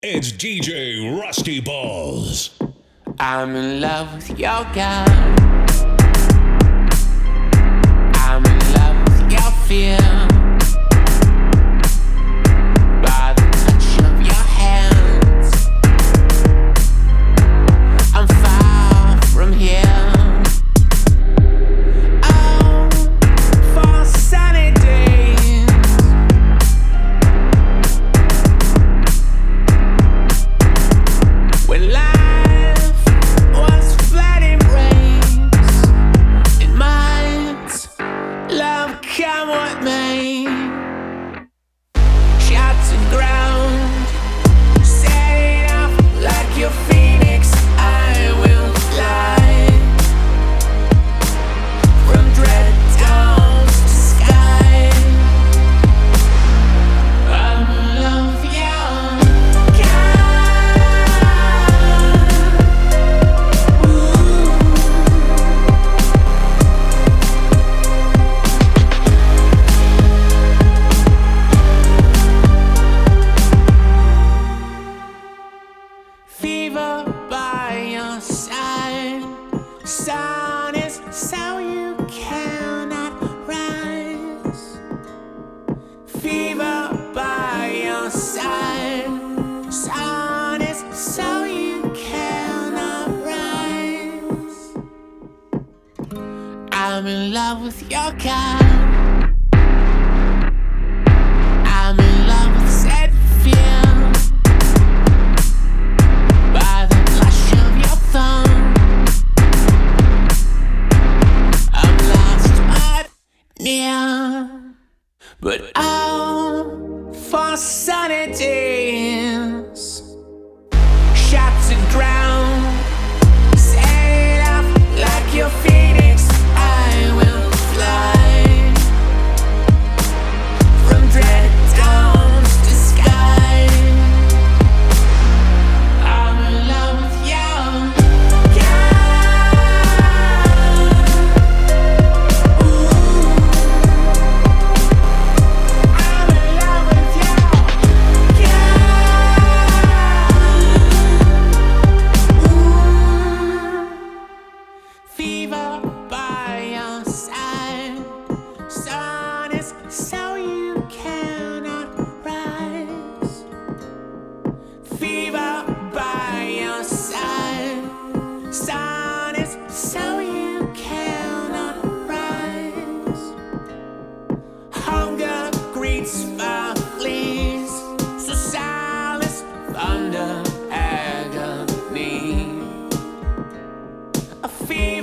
It's DJ Rusty Balls. I'm in love with your girl. I'm in love with your feel. By the touch of your hands, I'm far from here. Oh, for sunny days, when life was flooding rains, it might love come what may. Shots and ground, setting off like your phoenix. I will fly from dread towns to sky. I'm in love with your fever by your side. Sun is so you cannot rise. Fever by your side. Sun is so you cannot rise. I'm in love with your kind. I'm in love with said feel. By the blush of your thumb, I'm lost but near. But oh, for sunny days, shots and ground, set up like your phoenix. I will fly from dread towns to sky. I'm in love with you. I'm in love with you. Fever by your side. Sun is so you cannot rise. Fever by your side. Sun is so you cannot rise. Hunger greets fire fleas. So silence thunder agony. A fever